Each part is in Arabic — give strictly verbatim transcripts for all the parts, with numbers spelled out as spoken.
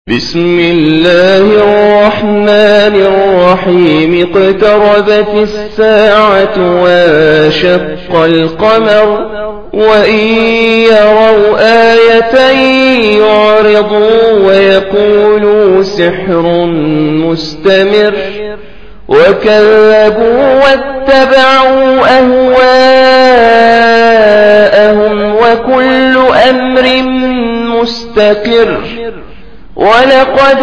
بسم الله الرحمن الرحيم اقتربت الساعة وانشق القمر وإن يروا آية يعرضوا ويقولوا سحر مستمر وكذبوا واتبعوا أهواءهم وكل أمر مستقر ولقد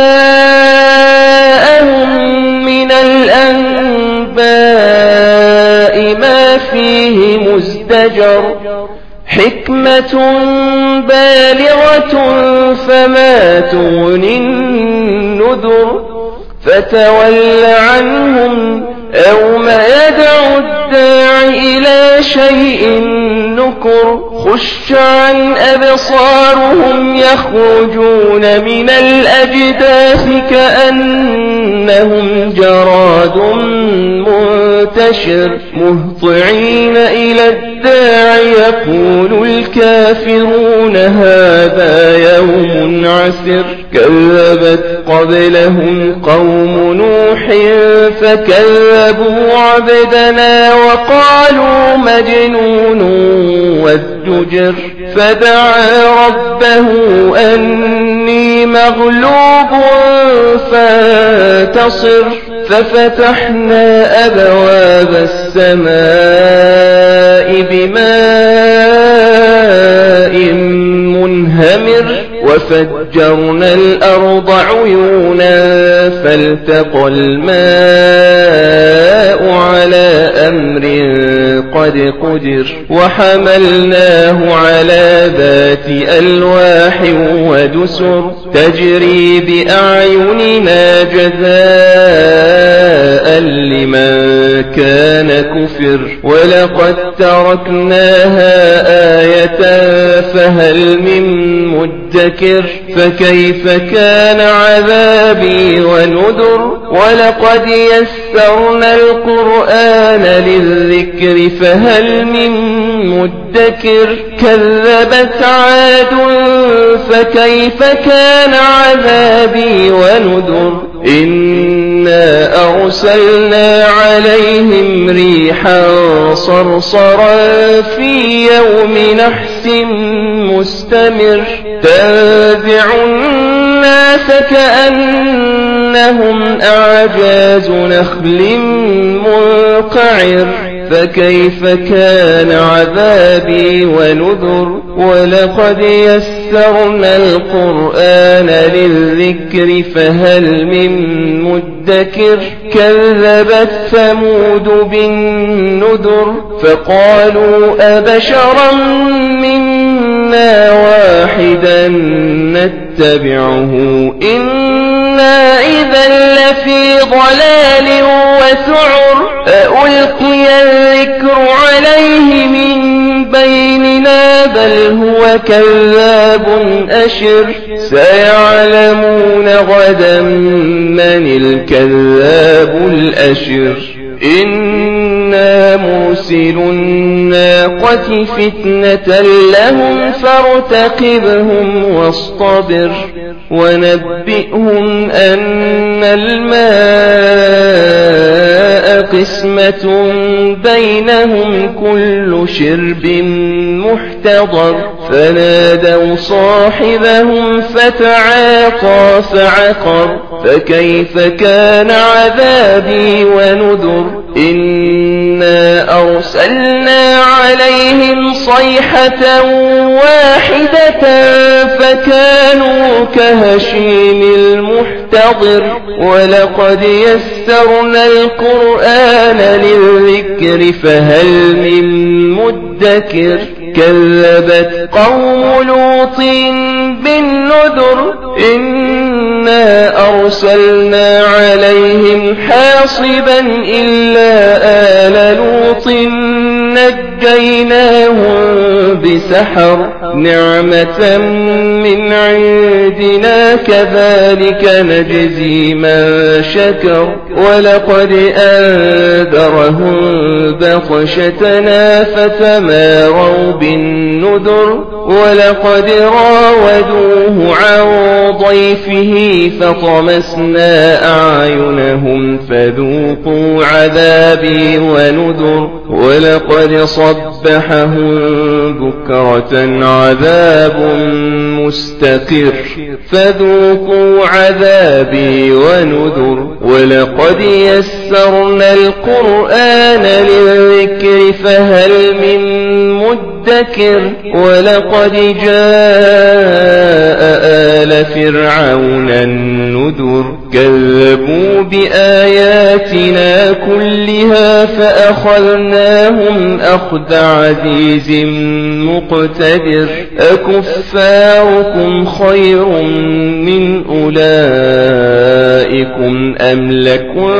جاءهم من الأنباء ما فيه مزدجر حكمة بالغة فما تغني النذر فتول عنهم يوم يدعو الداع إلى شيء نكر خش عن أبصارهم يخرجون من الأجداث كأنهم جراد منتشر مهطعين إلى الداع يقول الكافرون هذا يوم عسر كذبت قبلهم قوم نوح فكذبوا عبدنا وقالوا مجنون والدجر فدعا ربه أني مغلوب فانتصر ففتحنا أبواب السماء بماء منهمر وفجرنا الأرض عيونا فالتقى الماء على أمر قد قدر وحملناه على ذات ألواح ودسر تجري بأعيننا جزاء لمن كان كفر ولقد تركناها آية فهل من مدكر فكيف كان عذابي ونذر ولقد يسرنا القرآن للذكر فهل من مدكر كذبت عاد فكيف كان عذابي ونذر إنا أرسلنا عليهم ريحا صرصرا في يوم نحس مستمر تنزع الناس كأنهم أعجاز نخل منقعر فكيف كان عذابي ونذر ولقد يسرنا القرآن للذكر فهل من مدكر كذبت ثمود بالنذر فقالوا أبشرا منا واحدا نتبعه إنا إذا لفي ضلال وسعر ألقي الذكر عليه من بيننا بل هو كذاب أشر سيعلمون غدا من الكذاب الأشر إنا مرسل الناقة فتنة لهم فارتقبهم واصطبر ونبئهم أن الماء قسمة بينهم كل شرب محتضر فنادوا صاحبهم فتعاطى فعقر فكيف كان عذابي ونذر إنا أرسلنا عليهم صيحة واحدة فكانوا كهشيم المحتضر ولقد يسرنا القرآن للذكر فهل من مدكر كذبت قوم لوط بالنذر إنا أرسلنا عليهم حاصبا إلا آل لوط نجيناهم بسحر نعمة من عندنا كذلك نجزي من شكر ولقد أنذرهم بطشتنا فتماروا بالنذر ولقد راودوه عن ضيفه فطمسنا أعينهم فذوقوا عذابي ونذر ولقد صبحهم بكرة عذاب مستقر فذوقوا عذابي ونذر ولقد يسرنا القرآن للذكر فهل من مدكر ولقد جاء آل فرعون النذر كذبوا بآياتنا كلها فأخذناهم أخذ عزيز مقتدر أكفاركم خير من أولئكم أم لكم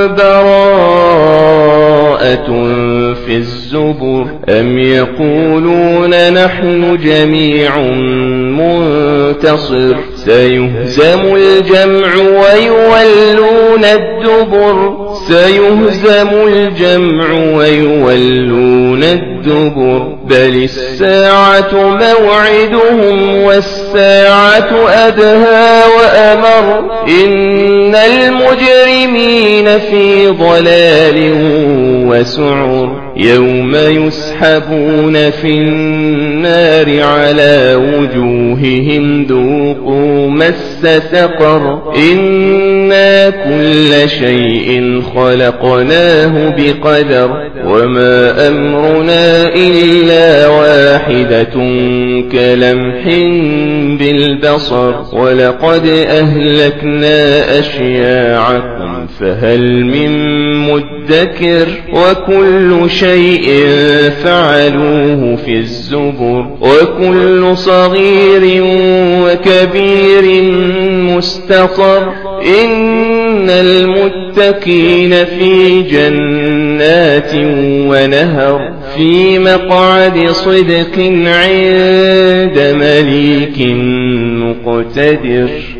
براءة في الزبر أم يقولون نحن جميع منتصر سيهزم الجمع ويولون الدبر سيهزم الجمع ويولون الدبر بل الساعة موعدهم والساعة أدهى وأمر إن المجرمين في ضلال وسعر يوم يسحبون في النار على وجوههم ذوقوا مس سقر إنا كل شيء خلقناه بقدر وما أمرنا إلا واحدة كلمح بالبصر ولقد أهلكنا أشياعكم فهل من مدكر وكل شيء فعلوه في الزبر وكل صغير وكبير مستطر إن المتقين في جنات ونهر في مقعد صدق عند مليك مقتدر.